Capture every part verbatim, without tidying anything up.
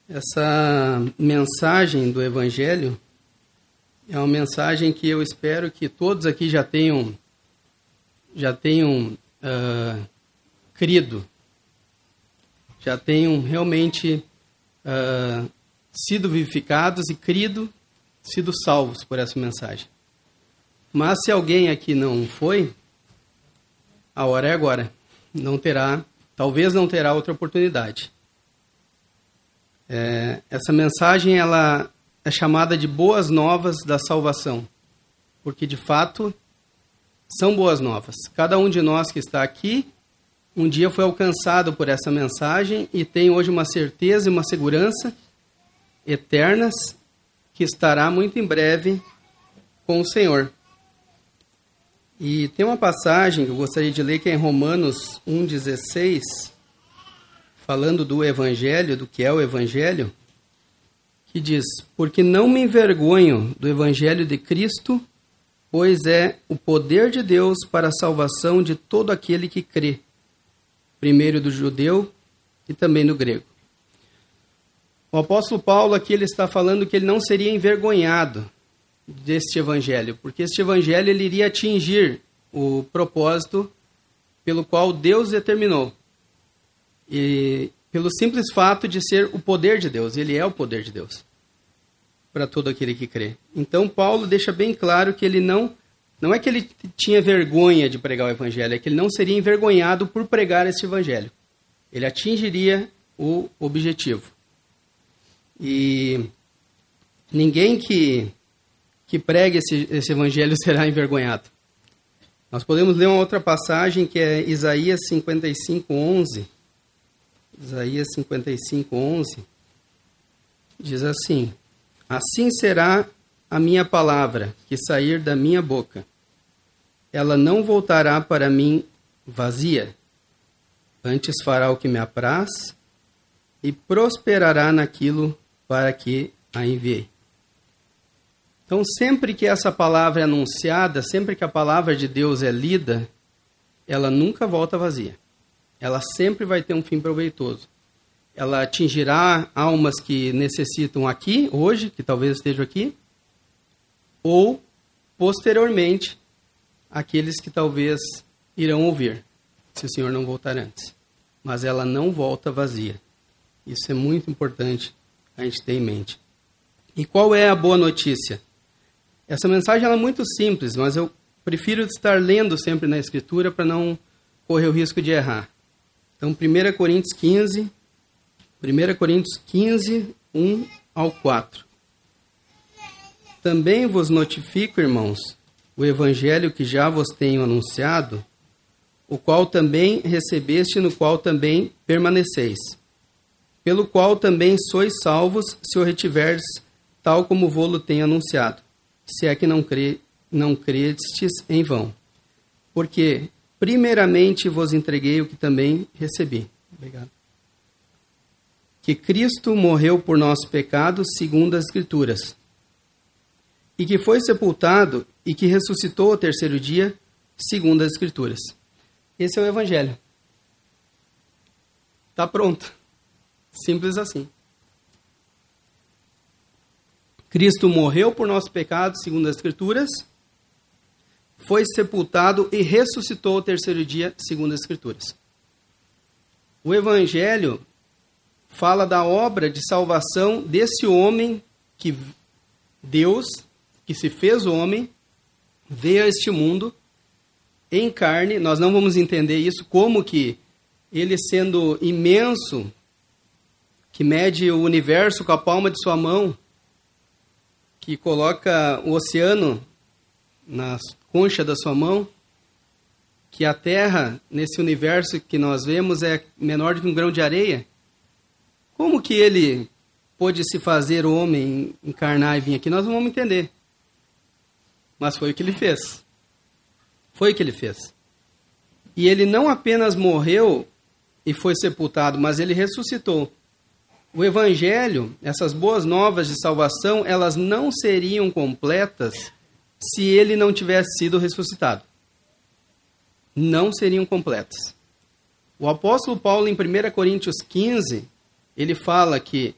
Essa mensagem do Evangelho é uma mensagem que eu espero que todos aqui já tenham, já tenham uh, crido, já tenham realmente uh, sido vivificados e crido, sido salvos por essa mensagem. Mas se alguém aqui não foi, a hora é agora. Não terá, talvez não terá outra oportunidade. É, essa mensagem ela é chamada de boas novas da salvação, porque de fato são boas novas. Cada um de nós que está aqui, um dia foi alcançado por essa mensagem e tem hoje uma certeza e uma segurança eternas que estará muito em breve com o Senhor. E tem uma passagem que eu gostaria de ler que é em Romanos um, dezesseis, falando do Evangelho, do que é o Evangelho, que diz: porque não me envergonho do Evangelho de Cristo, pois é o poder de Deus para a salvação de todo aquele que crê, primeiro do judeu e também do grego. O apóstolo Paulo aqui ele está falando que ele não seria envergonhado deste Evangelho, porque este Evangelho ele iria atingir o propósito pelo qual Deus determinou. E pelo simples fato de ser o poder de Deus, ele é o poder de Deus para todo aquele que crê. Então Paulo deixa bem claro que ele não, não é que ele tinha vergonha de pregar o Evangelho, é que ele não seria envergonhado por pregar este Evangelho. Ele atingiria o objetivo. E ninguém que, que pregue esse, esse Evangelho será envergonhado. Nós podemos ler uma outra passagem que é Isaías cinquenta e cinco, onze. Isaías cinquenta e cinco, onze, diz assim: assim será a minha palavra que sair da minha boca. Ela não voltará para mim vazia, antes fará o que me apraz e prosperará naquilo para que a enviei. Então, sempre que essa palavra é anunciada, sempre que a palavra de Deus é lida, ela nunca volta vazia. Ela sempre vai ter um fim proveitoso. Ela atingirá almas que necessitam aqui, hoje, que talvez estejam aqui, ou, posteriormente, aqueles que talvez irão ouvir, se o Senhor não voltar antes. Mas ela não volta vazia. Isso é muito importante a gente ter em mente. E qual é a boa notícia? Essa mensagem ela é muito simples, mas eu prefiro estar lendo sempre na Escritura para não correr o risco de errar. Então, primeira Coríntios quinze, primeira Coríntios quinze, um ao quatro. Também vos notifico, irmãos, o evangelho que já vos tenho anunciado, o qual também recebeste, no qual também permaneceis, pelo qual também sois salvos, se o retiverdes, tal como vô-lo tenho anunciado, se é que não, crê, não crestes em vão. Porque primeiramente vos entreguei o que também recebi. Obrigado. Que Cristo morreu por nossos pecados, segundo as Escrituras, e que foi sepultado e que ressuscitou ao terceiro dia, segundo as Escrituras. Esse é o Evangelho. Está pronto. Simples assim. Cristo morreu por nossos pecados, segundo as Escrituras, foi sepultado e ressuscitou ao terceiro dia, segundo as Escrituras. O Evangelho fala da obra de salvação desse homem que Deus, que se fez homem, veio a este mundo em carne. Nós não vamos entender isso, como que ele sendo imenso, que mede o universo com a palma de sua mão, que coloca o oceano na concha da sua mão, que a Terra, nesse universo que nós vemos, é menor do que um grão de areia. Como que ele pôde se fazer homem, encarnar e vir aqui? Nós não vamos entender. Mas foi o que ele fez. Foi o que ele fez. E ele não apenas morreu e foi sepultado, mas ele ressuscitou. O Evangelho, essas boas novas de salvação, elas não seriam completas se ele não tivesse sido ressuscitado. Não seriam completas. O apóstolo Paulo, em primeira Coríntios quinze, ele fala que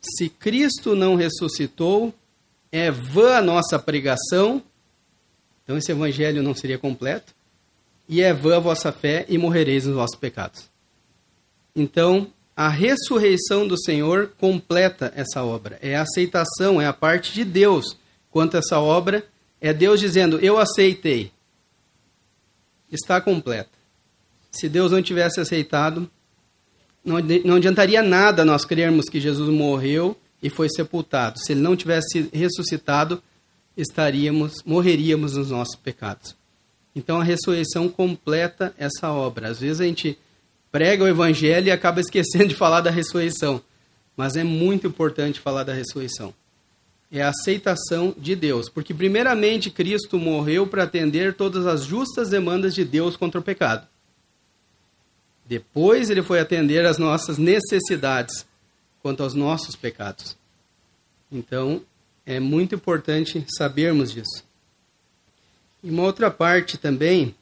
Se Cristo não ressuscitou, é vã a nossa pregação, então esse evangelho não seria completo, e é vã a vossa fé e morrereis nos vossos pecados. Então, a ressurreição do Senhor completa essa obra. É a aceitação, é a parte de Deus quanto a essa obra. É Deus dizendo, eu aceitei. Está completa. Se Deus não tivesse aceitado, não, não adiantaria nada nós crermos que Jesus morreu e foi sepultado. Se ele não tivesse ressuscitado, estaríamos, morreríamos nos nossos pecados. Então a ressurreição completa essa obra. Às vezes a gente prega o evangelho e acaba esquecendo de falar da ressurreição. Mas é muito importante falar da ressurreição. É a aceitação de Deus. Porque primeiramente Cristo morreu para atender todas as justas demandas de Deus contra o pecado. Depois ele foi atender às nossas necessidades quanto aos nossos pecados. Então, é muito importante sabermos disso. E uma outra parte também,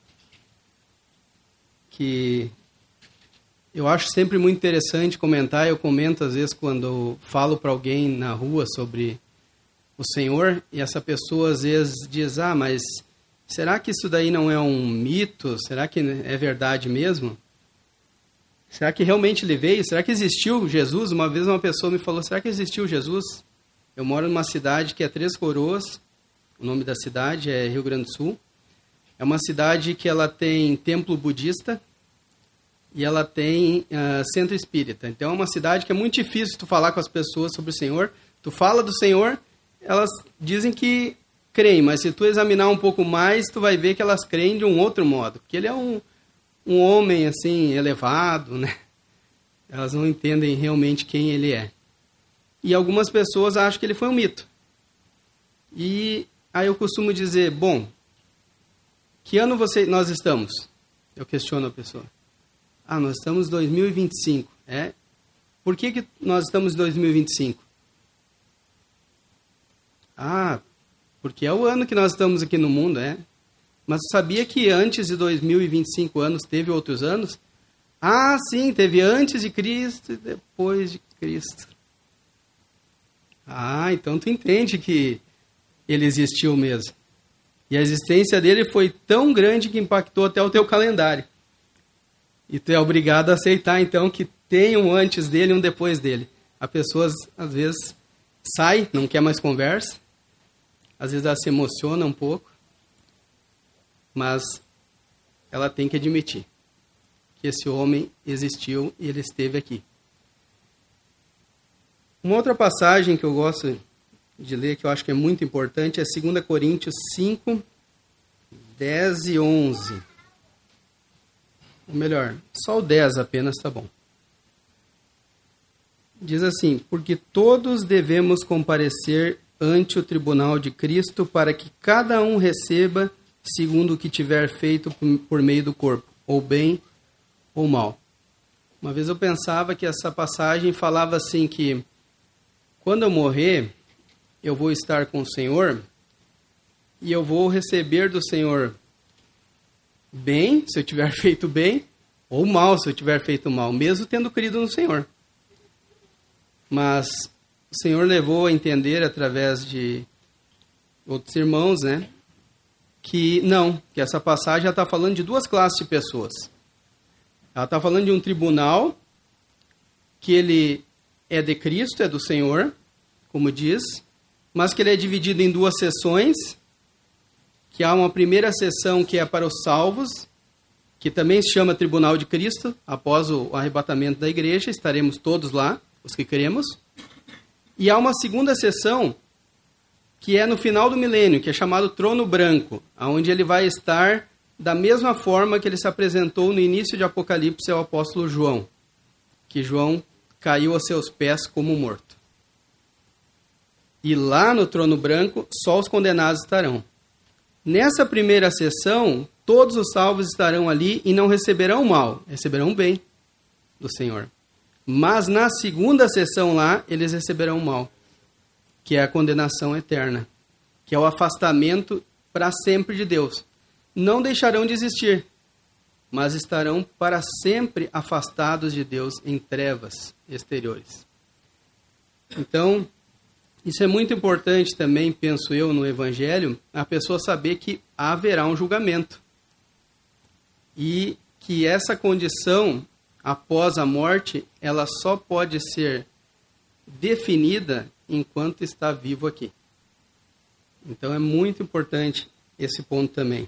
que eu acho sempre muito interessante comentar, eu comento às vezes quando falo para alguém na rua sobre o Senhor, e essa pessoa às vezes diz, ah, mas será que isso daí não é um mito? Será que é verdade mesmo? Será que realmente ele veio? Será que existiu Jesus? Uma vez uma pessoa me falou, será que existiu Jesus? Eu moro numa cidade que é Três Coroas, o nome da cidade é Rio Grande do Sul. É uma cidade que ela tem templo budista e ela tem uh, centro espírita. Então é uma cidade que é muito difícil tu falar com as pessoas sobre o Senhor. Tu fala do Senhor, elas dizem que creem, mas se tu examinar um pouco mais, tu vai ver que elas creem de um outro modo. Porque ele é um... um homem, assim, elevado, né? Elas não entendem realmente quem ele é. E algumas pessoas acham que ele foi um mito. E aí eu costumo dizer, bom, que ano você, nós estamos? Eu questiono a pessoa. Ah, nós estamos em dois mil e vinte e cinco. É? Por que, que nós estamos em dois mil e vinte e cinco? Ah, porque é o ano que nós estamos aqui no mundo, é? Mas sabia que antes de dois mil e vinte e cinco anos teve outros anos? Ah, sim, teve antes de Cristo e depois de Cristo. Ah, então tu entende que ele existiu mesmo. E a existência dele foi tão grande que impactou até o teu calendário. E tu é obrigado a aceitar, então, que tem um antes dele e um depois dele. As pessoas, às vezes, saem, não quer mais conversa. Às vezes ela se emociona um pouco. Mas ela tem que admitir que esse homem existiu e ele esteve aqui. Uma outra passagem que eu gosto de ler, que eu acho que é muito importante, é dois Coríntios cinco, dez e onze. Ou melhor, só o dez apenas está bom. Diz assim, porque todos devemos comparecer ante o tribunal de Cristo para que cada um receba segundo o que tiver feito por meio do corpo, ou bem ou mal. Uma vez eu pensava que essa passagem falava assim que quando eu morrer, eu vou estar com o Senhor e eu vou receber do Senhor bem, se eu tiver feito bem, ou mal, se eu tiver feito mal, mesmo tendo crido no Senhor. Mas o Senhor levou a entender através de outros irmãos, né? Que não, que essa passagem já está falando de duas classes de pessoas. Ela está falando de um tribunal que ele é de Cristo, é do Senhor, como diz, mas que ele é dividido em duas sessões, que há uma primeira sessão que é para os salvos, que também se chama Tribunal de Cristo, após o arrebatamento da igreja, estaremos todos lá, os que queremos. E há uma segunda sessão que é no final do milênio, que é chamado Trono Branco, onde ele vai estar da mesma forma que ele se apresentou no início de Apocalipse ao apóstolo João, que João caiu a seus pés como morto. E lá no Trono Branco, só os condenados estarão. Nessa primeira sessão, todos os salvos estarão ali e não receberão mal, receberão bem do Senhor. Mas na segunda sessão lá, eles receberão mal, que é a condenação eterna, que é o afastamento para sempre de Deus. Não deixarão de existir, mas estarão para sempre afastados de Deus em trevas exteriores. Então, isso é muito importante também, penso eu, no Evangelho, a pessoa saber que haverá um julgamento. E que essa condição, após a morte, ela só pode ser definida enquanto está vivo aqui. Então é muito importante esse ponto também.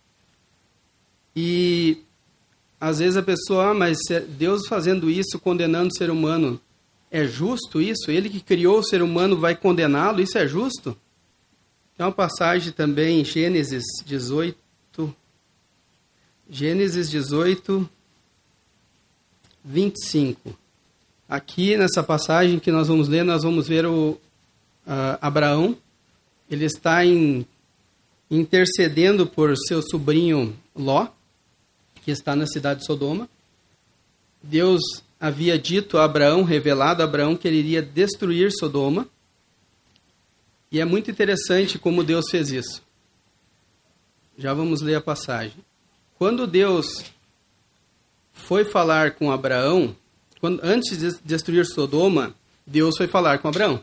E às vezes a pessoa, ah, mas Deus fazendo isso, condenando o ser humano, é justo isso? Ele que criou o ser humano vai condená-lo? Isso é justo? Tem uma passagem também em Gênesis dezoito, Gênesis dezoito, vinte e cinco. Aqui nessa passagem que nós vamos ler, nós vamos ver o uh, Abraão. Ele está em, intercedendo por seu sobrinho Ló, que está na cidade de Sodoma. Deus havia dito a Abraão, revelado a Abraão, que ele iria destruir Sodoma. E é muito interessante como Deus fez isso. Já vamos ler a passagem. Quando Deus foi falar com Abraão, quando, antes de destruir Sodoma, Deus foi falar com Abraão.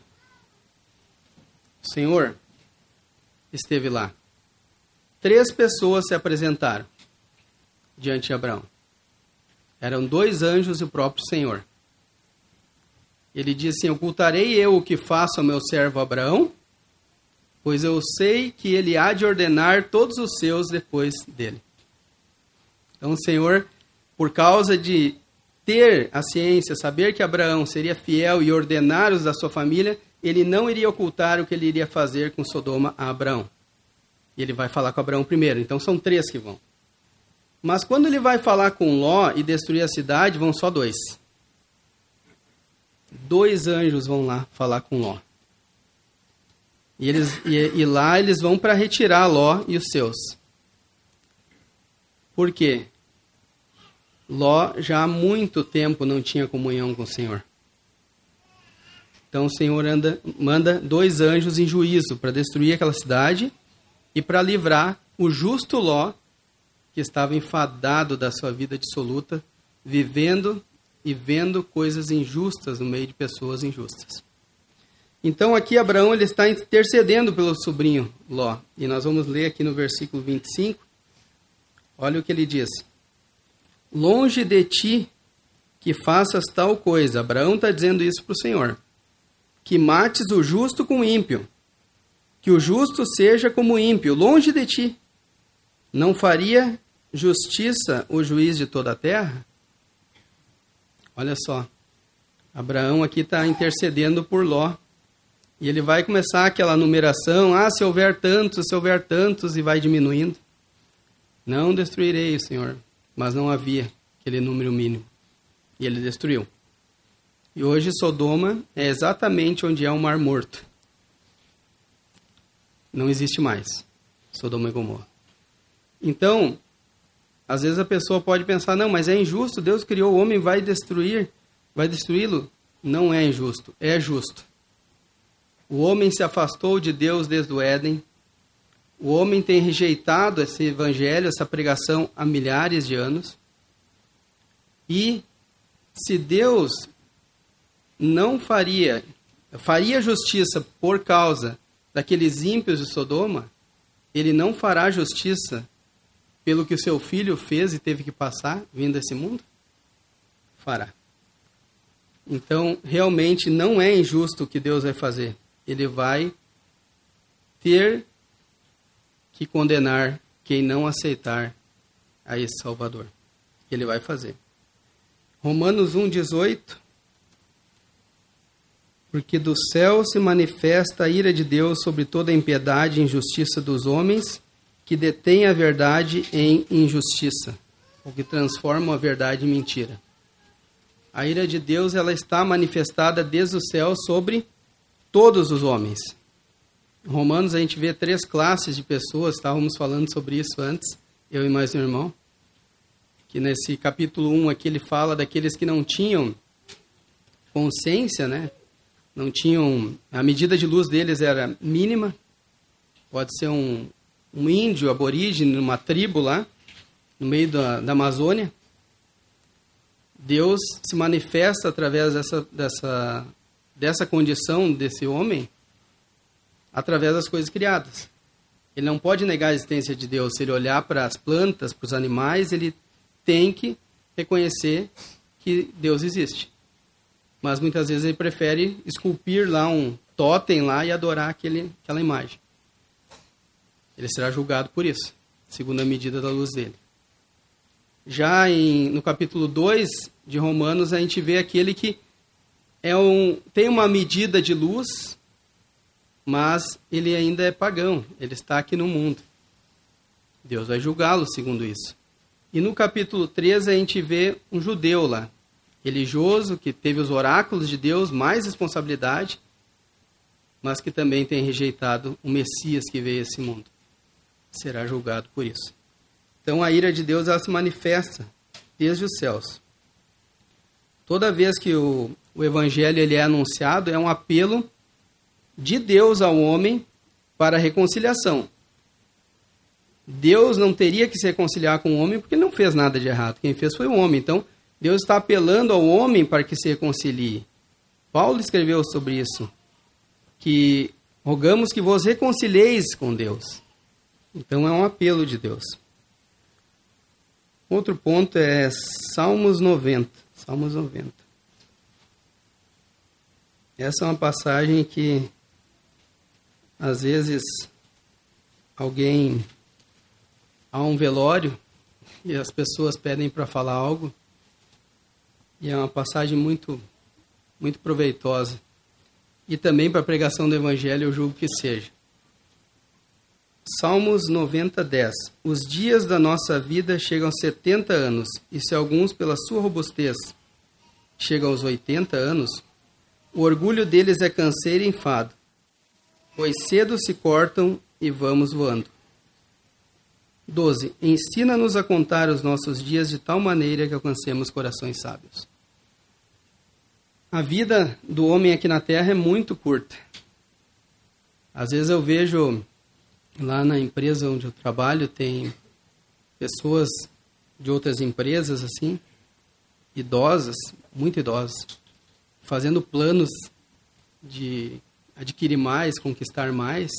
O Senhor esteve lá. Três pessoas se apresentaram diante de Abraão. Eram dois anjos e o próprio Senhor. Ele disse assim: ocultarei eu o que faço ao meu servo Abraão, pois eu sei que ele há de ordenar todos os seus depois dele. Então o Senhor, por causa de ter a ciência, saber que Abraão seria fiel e ordenar os da sua família, ele não iria ocultar o que ele iria fazer com Sodoma a Abraão. E ele vai falar com Abraão primeiro. Então são três que vão. Mas quando ele vai falar com Ló e destruir a cidade, vão só dois. Dois anjos vão lá falar com Ló. E, eles, e, e lá eles vão para retirar Ló e os seus. Por quê? Ló já há muito tempo não tinha comunhão com o Senhor. Então o Senhor anda, manda dois anjos em juízo para destruir aquela cidade e para livrar o justo Ló, que estava enfadado da sua vida dissoluta, vivendo e vendo coisas injustas no meio de pessoas injustas. Então aqui Abraão ele está intercedendo pelo sobrinho Ló. E nós vamos ler aqui no versículo vinte e cinco. Olha o que ele diz. Longe de ti que faças tal coisa. Abraão está dizendo isso para o Senhor. Que mates o justo com o ímpio. Que o justo seja como o ímpio. Longe de ti. Não faria justiça o juiz de toda a terra? Olha só. Abraão aqui está intercedendo por Ló. E ele vai começar aquela numeração. Ah, se houver tantos, se houver tantos, e vai diminuindo. Não destruirei, Senhor. Mas não havia aquele número mínimo. E ele destruiu. E hoje Sodoma é exatamente onde é o Mar Morto. Não existe mais Sodoma e Gomorra. Então, às vezes a pessoa pode pensar, não, mas é injusto, Deus criou o homem, vai destruir, vai destruí-lo. Não é injusto, é justo. O homem se afastou de Deus desde o Éden. O homem tem rejeitado esse evangelho, essa pregação há milhares de anos. E se Deus não faria, faria justiça por causa daqueles ímpios de Sodoma, ele não fará justiça pelo que o seu filho fez e teve que passar vindo a esse mundo? Fará. Então, realmente não é injusto o que Deus vai fazer. Ele vai ter que condenar quem não aceitar a esse Salvador. Ele vai fazer. Romanos um, dezoito. Porque do céu se manifesta a ira de Deus sobre toda a impiedade e injustiça dos homens, que detêm a verdade em injustiça, ou que transformam a verdade em mentira. A ira de Deus ela está manifestada desde o céu sobre todos os homens. Em Romanos a gente vê três classes de pessoas, estávamos falando sobre isso antes, eu e mais um irmão, que nesse capítulo um aqui ele fala daqueles que não tinham consciência, né? Não tinham, a medida de luz deles era mínima, pode ser um, um índio aborígene, numa tribo lá, no meio da, da Amazônia. Deus se manifesta através dessa, dessa dessa condição desse homem através das coisas criadas. Ele não pode negar a existência de Deus. Se ele olhar para as plantas, para os animais, ele tem que reconhecer que Deus existe. Mas muitas vezes ele prefere esculpir lá um totem lá e adorar aquele, aquela imagem. Ele será julgado por isso, segundo a medida da luz dele. Já em, no capítulo dois de Romanos, a gente vê aquele que é um, tem uma medida de luz, mas ele ainda é pagão, ele está aqui no mundo. Deus vai julgá-lo segundo isso. E no capítulo três a gente vê um judeu lá, religioso, que teve os oráculos de Deus, mais responsabilidade, mas que também tem rejeitado o Messias que veio a esse mundo. Será julgado por isso. Então a ira de Deus ela se manifesta desde os céus. Toda vez que o, o evangelho ele é anunciado, é um apelo de Deus ao homem para a reconciliação. Deus não teria que se reconciliar com o homem porque ele não fez nada de errado. Quem fez foi o homem. Então, Deus está apelando ao homem para que se reconcilie. Paulo escreveu sobre isso, que rogamos que vos reconcilieis com Deus. Então, é um apelo de Deus. Outro ponto é Salmos noventa. Salmos noventa. Essa é uma passagem que, às vezes, alguém... há um velório e as pessoas pedem para falar algo. E é uma passagem muito, muito proveitosa. E também para a pregação do Evangelho eu julgo que seja. Salmos noventa, dez. Os dias da nossa vida chegam a setenta anos, e se alguns, pela sua robustez, chegam aos oitenta anos, o orgulho deles é canseiro e enfado, pois cedo se cortam e vamos voando. doze. Ensina-nos a contar os nossos dias de tal maneira que alcancemos corações sábios. A vida do homem aqui na Terra é muito curta. Às vezes eu vejo lá na empresa onde eu trabalho, tem pessoas de outras empresas, assim, idosas, muito idosas, fazendo planos de adquirir mais, conquistar mais.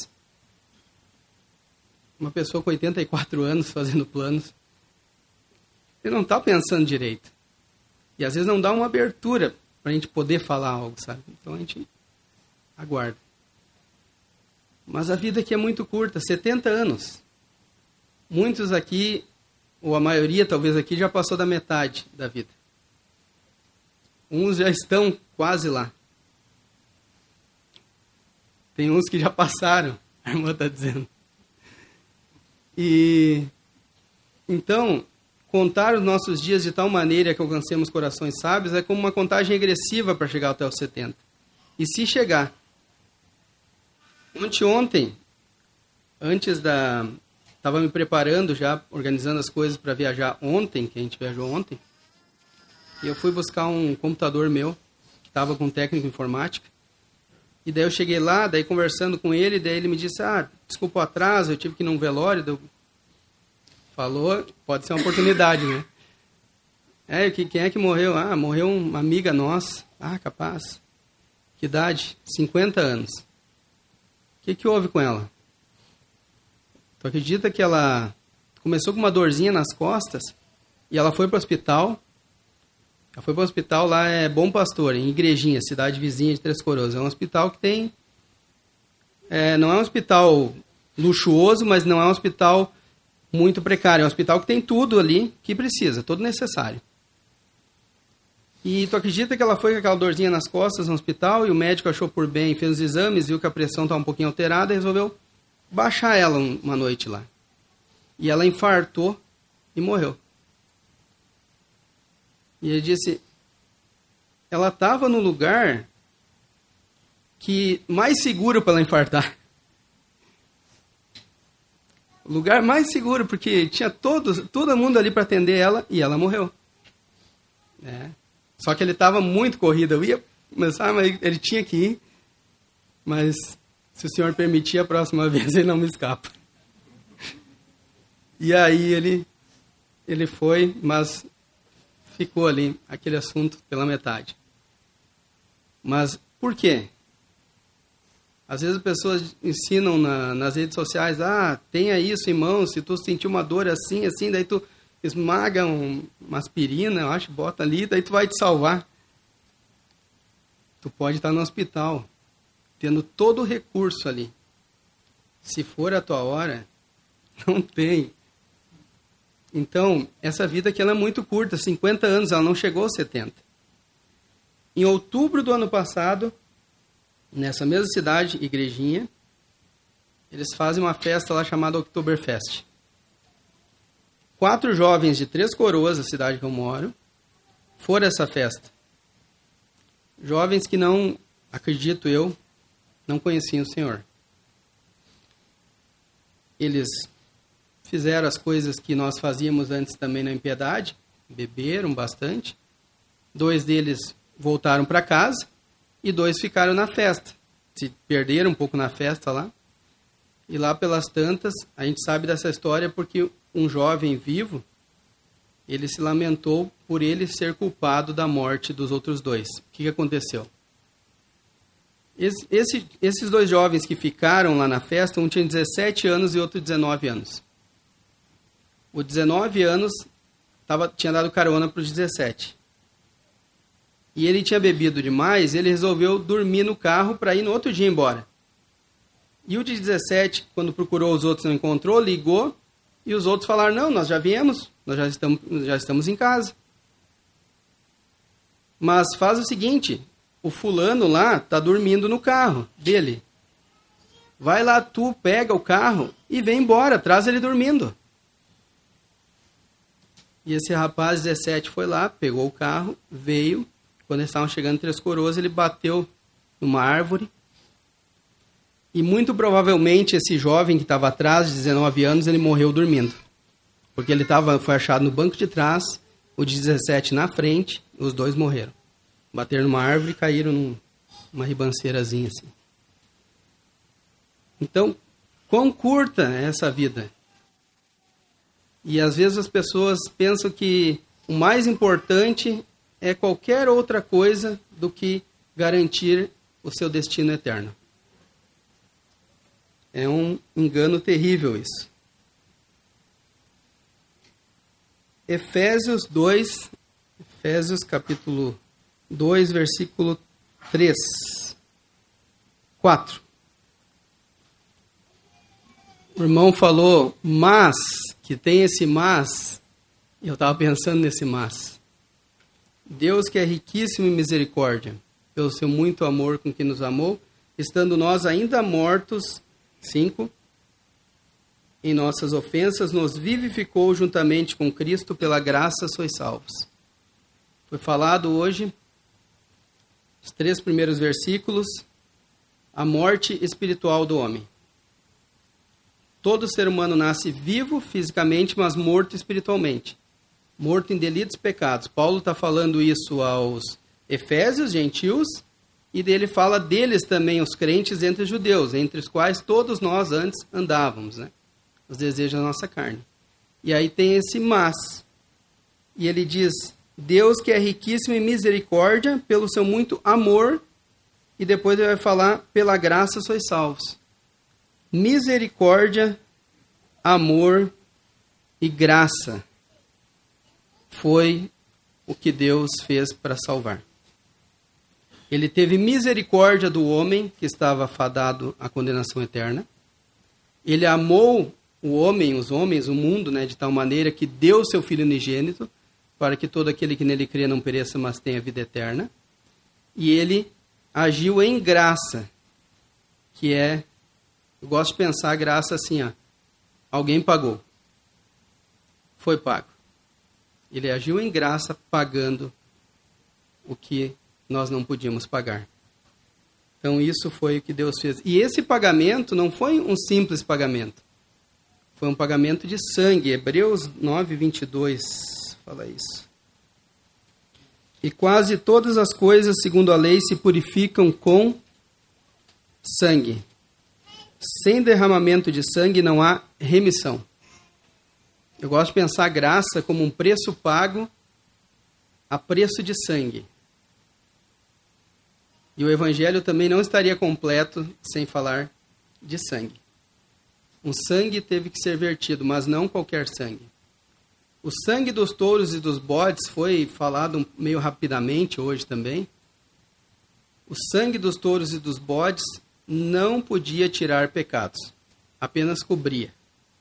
Uma pessoa com oitenta e quatro anos fazendo planos, ele não está pensando direito. E às vezes não dá uma abertura para a gente poder falar algo, sabe? Então a gente aguarda. Mas a vida aqui é muito curta, setenta anos. Muitos aqui, ou a maioria talvez aqui, já passou da metade da vida. Uns já estão quase lá. Tem uns que já passaram, a irmã está dizendo. E então, contar os nossos dias de tal maneira que alcancemos corações sábios é como uma contagem regressiva para chegar até os setenta. E se chegar. Ontem, ontem, antes da... Estava me preparando já, organizando as coisas para viajar ontem, que a gente viajou ontem. E eu fui buscar um computador meu, que estava com técnico em informática. E daí eu cheguei lá, daí conversando com ele, daí ele me disse, ah, desculpa o atraso, eu tive que ir num velório. Daí falou, pode ser uma oportunidade, né? É, quem é que morreu? Ah, morreu uma amiga nossa. Ah, capaz. Que idade? cinquenta anos. O que, que houve com ela? Tu acredita que ela começou com uma dorzinha nas costas e ela foi para o hospital? Ela foi para o hospital lá, é Bom Pastor, em Igrejinha, cidade vizinha de Três Coroas. É um hospital que tem... É, não é um hospital luxuoso, mas não é um hospital muito precário. É um hospital que tem tudo ali que precisa, tudo necessário. E tu acredita que ela foi com aquela dorzinha nas costas no hospital e o médico achou por bem, fez os exames, viu que a pressão estava um pouquinho alterada e resolveu baixar ela uma noite lá. E ela infartou e morreu. E ele disse, ela estava no lugar que mais seguro para ela infartar. O lugar mais seguro, porque tinha todos, todo mundo ali para atender ela e ela morreu. É. Só que ele estava muito corrido. Eu ia começar, mas ele tinha que ir. Mas se o senhor permitir, a próxima vez ele não me escapa. E aí ele, ele foi, mas ficou ali aquele assunto pela metade. Mas Por quê? Às vezes as pessoas ensinam na, nas redes sociais, ah, tenha isso em mãos, se tu sentir uma dor assim, assim, daí tu esmaga um, uma aspirina, eu acho, bota ali, daí tu vai te salvar. Tu pode estar no hospital, tendo todo o recurso ali. Se for a tua hora, não tem. Então, essa vida aqui ela é muito curta, cinquenta anos, ela não chegou aos setenta. Em outubro do ano passado, nessa mesma cidade, Igrejinha, eles fazem uma festa lá chamada Oktoberfest. Quatro jovens de Três Coroas, a cidade que eu moro, foram a essa festa. Jovens que não, acredito eu, não conheciam o Senhor. Eles fizeram as coisas que nós fazíamos antes também na impiedade, beberam bastante. Dois deles voltaram para casa e dois ficaram na festa. Se perderam um pouco na festa lá. E lá pelas tantas, a gente sabe dessa história porque um jovem vivo, ele se lamentou por ele ser culpado da morte dos outros dois. O que, que aconteceu? Esse, esse, esses dois jovens que ficaram lá na festa, um tinha dezessete anos e outro dezenove anos. O dezenove anos tava, tinha dado carona para os dezessete. E ele tinha bebido demais, ele resolveu dormir no carro para ir no outro dia embora. E o de dezessete, quando procurou os outros não encontrou, ligou, e os outros falaram, não, nós já viemos, nós já estamos, já estamos em casa. Mas faz o seguinte, o fulano lá está dormindo no carro dele. Vai lá tu, pega o carro e vem embora, traz ele dormindo. E esse rapaz, dezessete, foi lá, pegou o carro, veio. Quando eles estavam chegando em Três Coroas, ele bateu numa árvore. E muito provavelmente esse jovem que estava atrás, de dezenove anos, ele morreu dormindo. Porque ele tava, foi achado no banco de trás, o de dezessete na frente, os dois morreram. Bateram numa árvore e caíram num, numa ribanceirazinha assim. Então, quão curta é essa vida? E às vezes as pessoas pensam que o mais importante é qualquer outra coisa do que garantir o seu destino eterno. É um engano terrível isso. Efésios dois, Efésios capítulo dois, versículo três, quatro. O irmão falou, mas, que tem esse mas, e eu estava pensando nesse mas. Deus que é riquíssimo em misericórdia, pelo seu muito amor com que nos amou, estando nós ainda mortos, cinco, em nossas ofensas, nos vivificou juntamente com Cristo, pela graça sois salvos. Foi falado hoje, os três primeiros versículos, a morte espiritual do homem. Todo ser humano nasce vivo fisicamente, mas morto espiritualmente. Morto em delitos e pecados. Paulo está falando isso aos Efésios, gentios, e dele fala deles também, os crentes entre os judeus, entre os quais todos nós antes andávamos, né? Os desejos da nossa carne. E aí tem esse mas. E ele diz, Deus que é riquíssimo em misericórdia, pelo seu muito amor, e depois ele vai falar, pela graça sois salvos. Misericórdia, amor e graça foi o que Deus fez para salvar. Ele teve misericórdia do homem que estava fadado à condenação eterna. Ele amou o homem, os homens, o mundo, né, de tal maneira que deu seu Filho unigênito para que todo aquele que nele crê não pereça, mas tenha vida eterna. E ele agiu em graça, que é, eu gosto de pensar a graça assim, ó, alguém pagou. Foi pago. Ele agiu em graça pagando o que nós não podíamos pagar. Então isso foi o que Deus fez. E esse pagamento não foi um simples pagamento. Foi um pagamento de sangue. Hebreus nove, vinte e dois fala isso. E quase todas as coisas, segundo a lei, se purificam com sangue. Sem derramamento de sangue não há remissão. Eu gosto de pensar a graça como um preço pago a preço de sangue. E o evangelho também não estaria completo sem falar de sangue. Um sangue teve que ser vertido, mas não qualquer sangue. O sangue dos touros e dos bodes foi falado meio rapidamente hoje também. O sangue dos touros e dos bodes não podia tirar pecados, apenas cobria.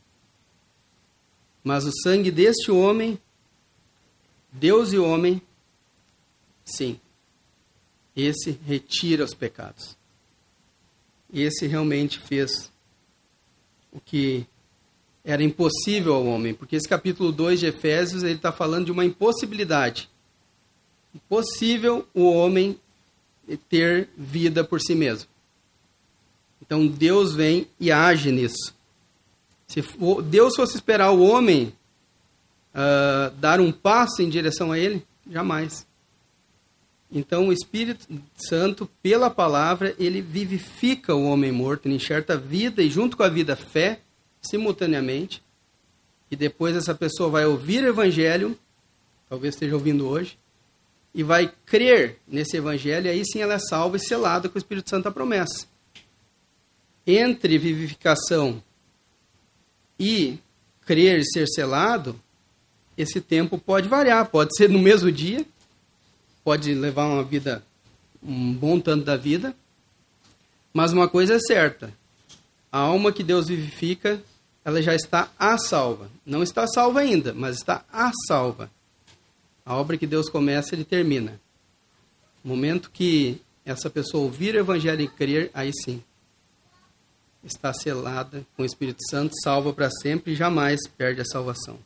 Mas o sangue deste homem, Deus e homem, sim, esse retira os pecados. Esse realmente fez o que era impossível ao homem, porque esse capítulo dois de Efésios, ele está falando de uma impossibilidade. Impossível o homem ter vida por si mesmo. Então Deus vem e age nisso. Se Deus fosse esperar o homem uh, dar um passo em direção a ele, jamais. Então o Espírito Santo, pela palavra, ele vivifica o homem morto, ele enxerta a vida e junto com a vida fé, simultaneamente. E depois essa pessoa vai ouvir o Evangelho, talvez esteja ouvindo hoje, e vai crer nesse Evangelho, e aí sim ela é salva e selada com o Espírito Santo a promessa. Entre vivificação e crer e ser selado, esse tempo pode variar, pode ser no mesmo dia, pode levar uma vida, um bom tanto da vida, mas uma coisa é certa, a alma que Deus vivifica, ela já está a salva. Não está salva ainda, mas está a salva. A obra que Deus começa, ele termina. No momento que essa pessoa ouvir o Evangelho e crer, aí sim, está selada com o Espírito Santo, salva para sempre e jamais perde a salvação.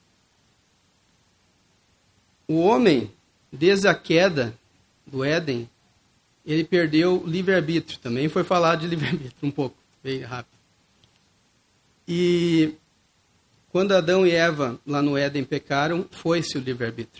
O homem, desde a queda do Éden, ele perdeu o livre-arbítrio. Também foi falado de livre-arbítrio um pouco, bem rápido. E quando Adão e Eva, lá no Éden, pecaram, foi-se o livre-arbítrio.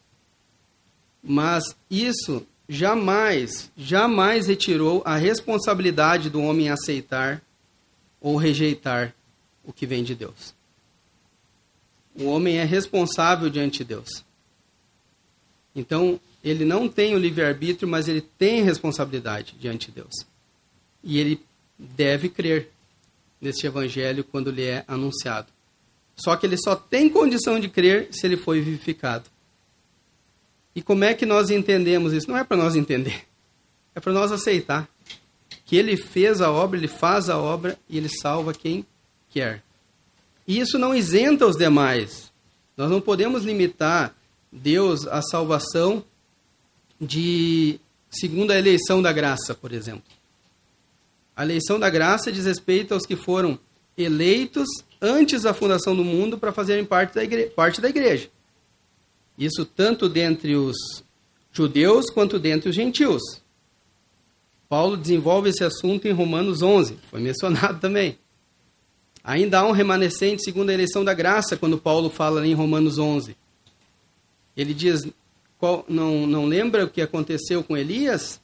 Mas isso jamais, jamais retirou a responsabilidade do homem aceitar ou rejeitar o que vem de Deus. O homem é responsável diante de Deus. Então, ele não tem o livre-arbítrio, mas ele tem responsabilidade diante de Deus. E ele deve crer neste evangelho quando lhe é anunciado. Só que ele só tem condição de crer se ele foi vivificado. E como é que nós entendemos isso? Não é para nós entender, é para nós aceitar que ele fez a obra, ele faz a obra e ele salva quem quer. E isso não isenta os demais. Nós não podemos limitar Deus à salvação de segundo a eleição da graça, por exemplo. A eleição da graça diz respeito aos que foram eleitos antes da fundação do mundo para fazerem parte da igreja, parte da igreja. Isso tanto dentre os judeus quanto dentre os gentios. Paulo desenvolve esse assunto em Romanos onze, foi mencionado também. Ainda há um remanescente segundo a eleição da graça, quando Paulo fala ali em Romanos onze. Ele diz, qual, não, não lembra o que aconteceu com Elias?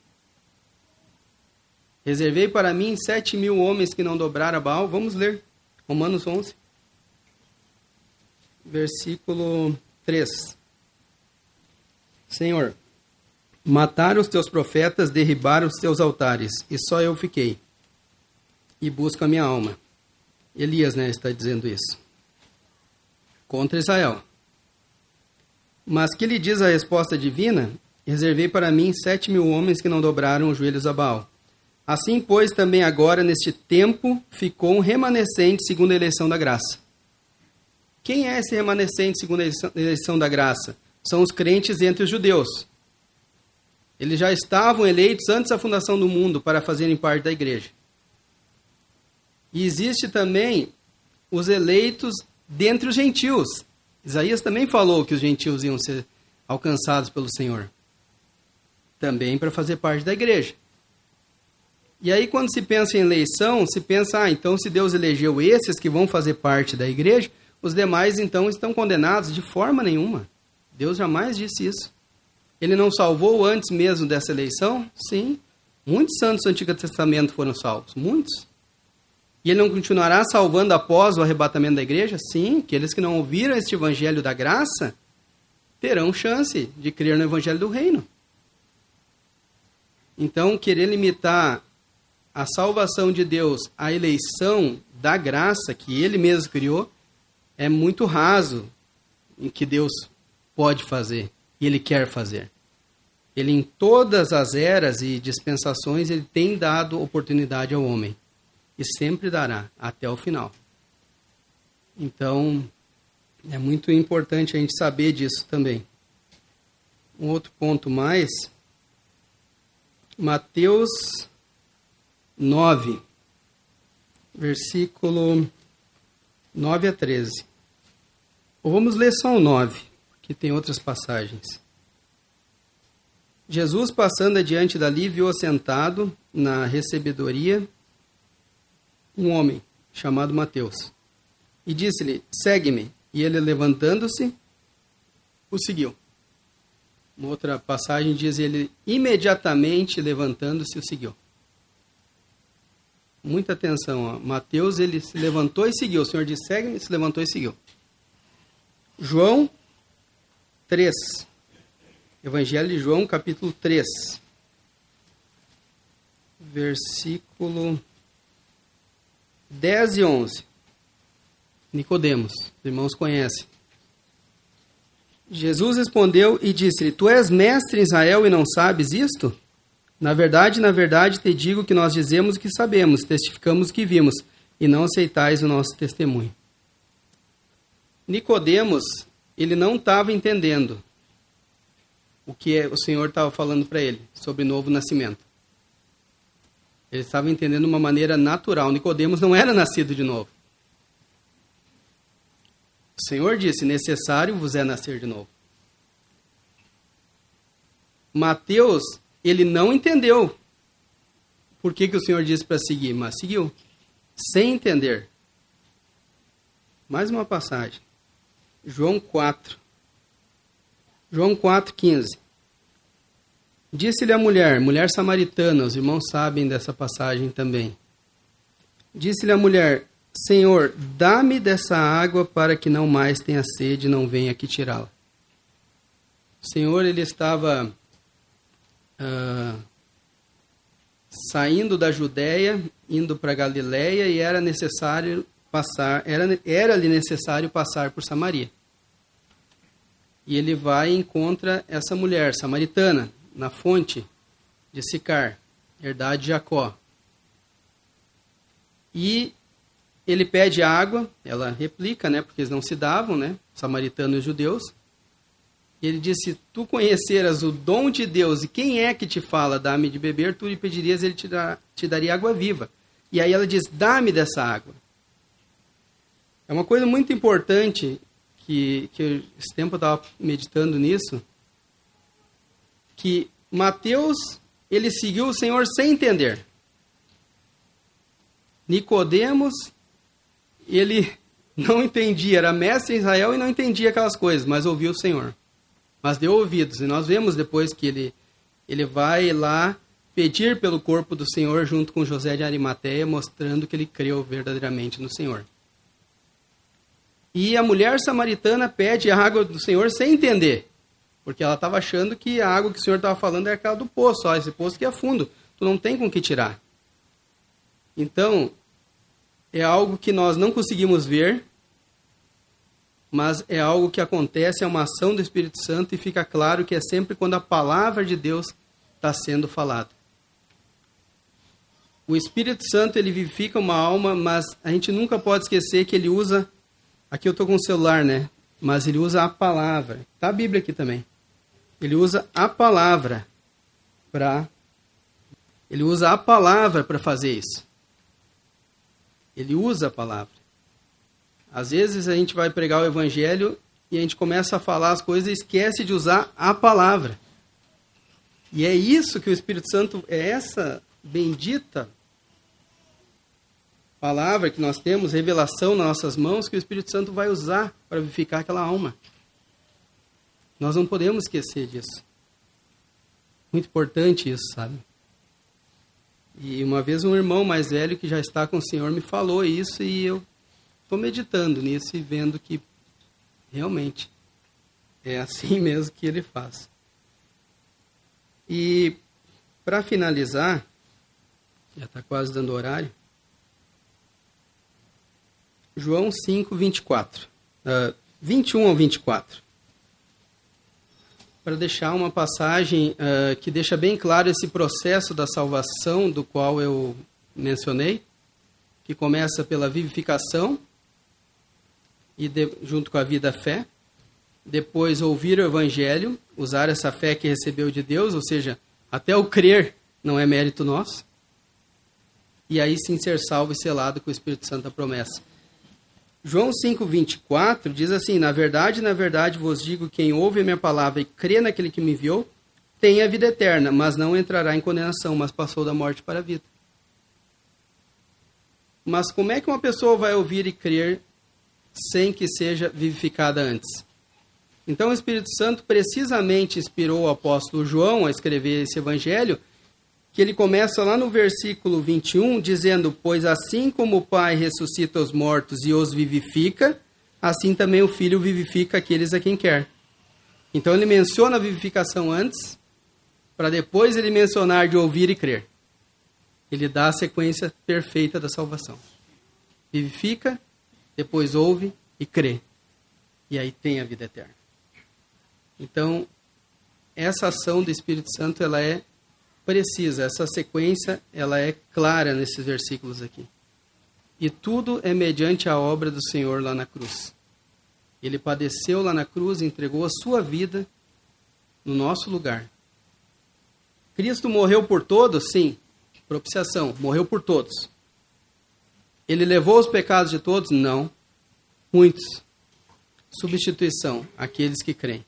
Reservei para mim sete mil homens que não dobraram a Baal. Vamos ler Romanos onze, versículo três. Senhor, mataram os teus profetas, derribaram os teus altares, e só eu fiquei, e busco a minha alma. Elias, né, está dizendo isso, contra Israel. Mas que lhe diz a resposta divina? Reservei para mim sete mil homens que não dobraram os joelhos a Baal. Assim, pois, também agora, neste tempo, ficou um remanescente segundo a eleição da graça. Quem é esse remanescente segundo a eleição da graça? São os crentes entre os judeus. Eles já estavam eleitos antes da fundação do mundo para fazerem parte da igreja. E existe também os eleitos dentre os gentios. Isaías também falou que os gentios iam ser alcançados pelo Senhor. Também para fazer parte da igreja. E aí, quando se pensa em eleição, se pensa, ah, então se Deus elegeu esses que vão fazer parte da igreja, os demais, então, estão condenados de forma nenhuma. Deus jamais disse isso. Ele não salvou antes mesmo dessa eleição? Sim. Muitos santos do Antigo Testamento foram salvos. Muitos. E ele não continuará salvando após o arrebatamento da igreja? Sim. Aqueles que não ouviram este evangelho da graça terão chance de crer no evangelho do reino. Então, querer limitar a salvação de Deus à eleição da graça que ele mesmo criou é muito raso em que Deus pode fazer e ele quer fazer. Ele, em todas as eras e dispensações, ele tem dado oportunidade ao homem. E sempre dará, até o final. Então, é muito importante a gente saber disso também. Um outro ponto mais, Mateus nove, versículo nove a treze. Ou vamos ler só o nove, que tem outras passagens. Jesus, passando adiante dali, viu assentado na recebedoria um homem chamado Mateus. E disse-lhe, segue-me. E ele, levantando-se, o seguiu. Uma outra passagem diz, ele imediatamente levantando-se o seguiu. Muita atenção, ó. Mateus, ele se levantou e seguiu. O Senhor disse, segue-me, se levantou e seguiu. João três. Evangelho de João, capítulo três. Versículo dez e onze. Nicodemos, os irmãos conhecem. Jesus respondeu e disse-lhe, tu és mestre em Israel e não sabes isto? Na verdade, na verdade, te digo que nós dizemos o que sabemos, testificamos o que vimos, e não aceitais o nosso testemunho. Nicodemos, ele não estava entendendo o que o Senhor estava falando para ele sobre novo nascimento. Ele estava entendendo de uma maneira natural. Nicodemos não era nascido de novo. O Senhor disse, necessário vos é nascer de novo. Mateus, ele não entendeu por que, que o Senhor disse para seguir, mas seguiu, sem entender. Mais uma passagem. João quatro. João quatro, quinze. Disse-lhe a mulher, mulher samaritana, os irmãos sabem dessa passagem também. Disse-lhe a mulher, Senhor, dá-me dessa água para que não mais tenha sede e não venha aqui tirá-la. O Senhor, ele estava uh, saindo da Judéia, indo para Galiléia e era necessário passar, era, era-lhe necessário passar por Samaria. E ele vai e encontra essa mulher samaritana na fonte de Sicar, herdade de Jacó. E ele pede água, ela replica, né, porque eles não se davam, né, samaritanos e judeus. E ele disse, tu conheceras o dom de Deus e quem é que te fala, dá-me de beber, tu lhe pedirias, ele te, dá, te daria água viva. E aí ela diz, dá-me dessa água. É uma coisa muito importante que, que eu, esse tempo eu estava meditando nisso, que Mateus, ele seguiu o Senhor sem entender. Nicodemos, ele não entendia, era mestre em Israel e não entendia aquelas coisas, mas ouvia o Senhor. Mas deu ouvidos, e nós vemos depois que ele, ele vai lá pedir pelo corpo do Senhor junto com José de Arimateia, mostrando que ele creu verdadeiramente no Senhor. E a mulher samaritana pede a água do Senhor sem entender, porque ela estava achando que a água que o Senhor estava falando era aquela do poço, ó, esse poço que é fundo, tu não tem com que tirar. Então, é algo que nós não conseguimos ver, mas é algo que acontece, é uma ação do Espírito Santo e fica claro que é sempre quando a palavra de Deus está sendo falada. O Espírito Santo, ele vivifica uma alma, mas a gente nunca pode esquecer que ele usa, aqui eu estou com o celular, né? Mas ele usa a palavra. Está a Bíblia aqui também. Ele usa a palavra para ele usa a palavra para fazer isso. Ele usa a palavra. Às vezes a gente vai pregar o Evangelho e a gente começa a falar as coisas e esquece de usar a palavra. E é isso que o Espírito Santo, é essa bendita palavra que nós temos, revelação nas nossas mãos, que o Espírito Santo vai usar para vivificar aquela alma. Nós não podemos esquecer disso. Muito importante isso, sabe? E uma vez um irmão mais velho que já está com o Senhor me falou isso e eu estou meditando nisso e vendo que realmente é assim mesmo que ele faz. E para finalizar, já está quase dando horário, João cinco, vinte e quatro. Uh, vinte e um ao vinte e quatro. Para deixar uma passagem uh, que deixa bem claro esse processo da salvação do qual eu mencionei, que começa pela vivificação, e de, junto com a vida a fé, depois ouvir o Evangelho, usar essa fé que recebeu de Deus, ou seja, até o crer não é mérito nosso, e aí sim ser salvo e selado com o Espírito Santo da promessa. João cinco, vinte e quatro diz assim: na verdade, na verdade vos digo, quem ouve a minha palavra e crê naquele que me enviou, tem a vida eterna, mas não entrará em condenação, mas passou da morte para a vida. Mas como é que uma pessoa vai ouvir e crer sem que seja vivificada antes? Então o Espírito Santo precisamente inspirou o apóstolo João a escrever esse evangelho, que ele começa lá no versículo vinte e um, dizendo: pois assim como o Pai ressuscita os mortos e os vivifica, assim também o Filho vivifica aqueles a quem quer. Então ele menciona a vivificação antes, para depois ele mencionar de ouvir e crer. Ele dá a sequência perfeita da salvação. Vivifica, depois ouve e crê. E aí tem a vida eterna. Então, essa ação do Espírito Santo, ela é precisa, essa sequência, ela é clara nesses versículos aqui. E tudo é mediante a obra do Senhor lá na cruz. Ele padeceu lá na cruz, entregou a sua vida no nosso lugar. Cristo morreu por todos? Sim. Propiciação, morreu por todos. Ele levou os pecados de todos? Não. Muitos. Substituição, aqueles que creem.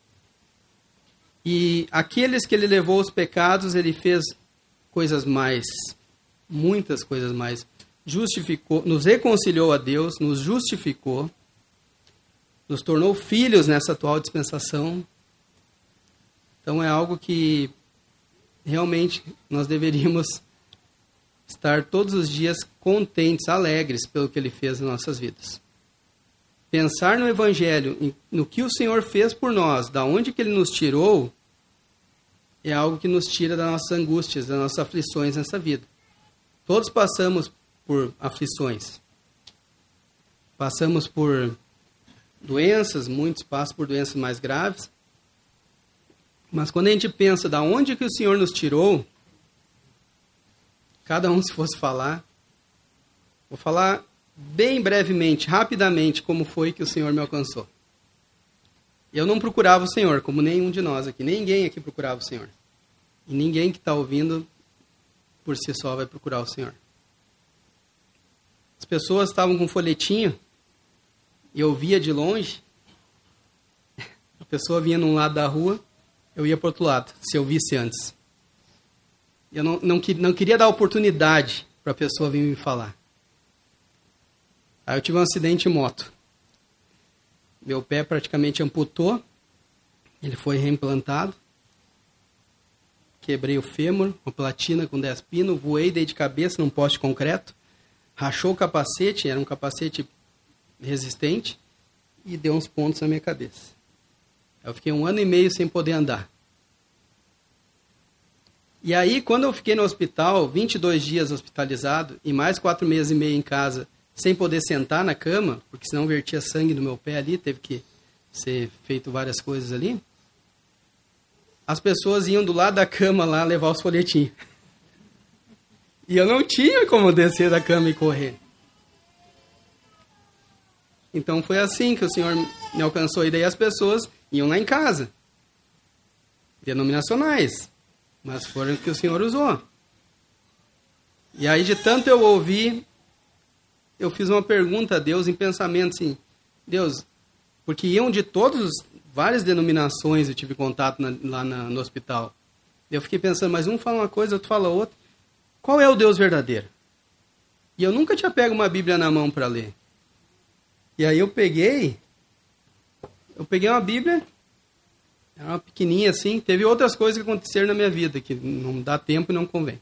E aqueles que ele levou os pecados, ele fez coisas mais, muitas coisas mais. Justificou, nos reconciliou a Deus, nos justificou, nos tornou filhos nessa atual dispensação. Então é algo que realmente nós deveríamos estar todos os dias contentes, alegres pelo que ele fez nas nossas vidas. Pensar no Evangelho, no que o Senhor fez por nós, da onde que Ele nos tirou, é algo que nos tira das nossas angústias, das nossas aflições nessa vida. Todos passamos por aflições. Passamos por doenças, muitos passam por doenças mais graves. Mas quando a gente pensa da onde que o Senhor nos tirou, cada um se fosse falar, vou falar bem brevemente, rapidamente, como foi que o Senhor me alcançou. Eu não procurava o Senhor, como nenhum de nós aqui. Ninguém aqui procurava o Senhor. E ninguém que está ouvindo, por si só, vai procurar o Senhor. As pessoas estavam com um folhetinho, e eu via de longe. A pessoa vinha num lado da rua, eu ia para o outro lado, se eu visse antes. Eu não, não, não queria dar oportunidade para a pessoa vir me falar. Aí eu tive um acidente em moto. Meu pé praticamente amputou. Ele foi reimplantado. Quebrei o fêmur, uma platina com dez pinos. Voei, dei de cabeça num poste de concreto. Rachou o capacete, era um capacete resistente. E deu uns pontos na minha cabeça. Eu fiquei um ano e meio sem poder andar. E aí, quando eu fiquei no hospital, vinte e dois dias hospitalizado, e mais quatro meses e meio em casa, sem poder sentar na cama, porque senão vertia sangue do meu pé ali, teve que ser feito várias coisas ali, as pessoas iam do lado da cama lá levar os folhetinhos. E eu não tinha como descer da cama e correr. Então foi assim que o Senhor me alcançou. E daí as pessoas iam lá em casa, denominacionais, mas foram que o Senhor usou. E aí de tanto eu ouvir, eu fiz uma pergunta a Deus em pensamento, assim, Deus, porque iam de todas, várias denominações, eu tive contato na, lá na, no hospital. Eu fiquei pensando, mas um fala uma coisa, outro fala outra. Qual é o Deus verdadeiro? E eu nunca tinha pego uma Bíblia na mão para ler. E aí eu peguei, eu peguei uma Bíblia, era uma pequenininha assim, teve outras coisas que aconteceram na minha vida, que não dá tempo e não convém.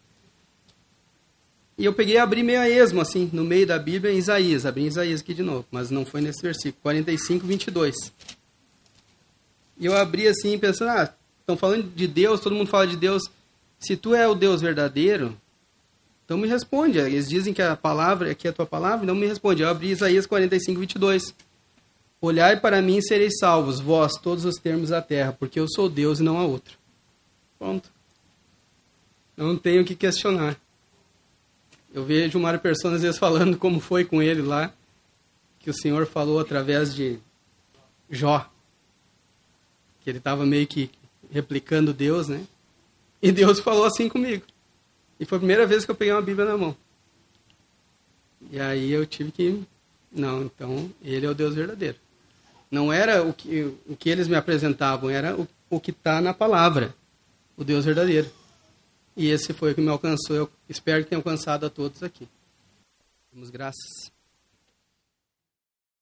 E eu peguei e abri meio a esmo, assim, no meio da Bíblia, em Isaías. Abri em Isaías aqui de novo, mas não foi nesse versículo. quarenta e cinco, vinte e dois. E eu abri assim, pensando, ah, estão falando de Deus, todo mundo fala de Deus. se tu é o Deus verdadeiro, então me responde. Eles dizem que a palavra aqui é a tua palavra, não me responde. Eu abri Isaías quarenta e cinco, vinte e dois. Olhai para mim e sereis salvos, vós, todos os termos da terra, porque eu sou Deus e não há outro. Pronto. Não tenho o que questionar. Eu vejo o Mário Persona às vezes falando como foi com ele lá, que o Senhor falou através de Jó, que ele estava meio que replicando Deus, né? E Deus falou assim comigo. E foi a primeira vez que eu peguei uma Bíblia na mão. E aí eu tive que... Não, então, ele é o Deus verdadeiro. Não era o que, o que eles me apresentavam, era o, o que está na palavra. O Deus verdadeiro. E esse foi o que me alcançou. Eu espero que tenha alcançado a todos aqui. Damos graças.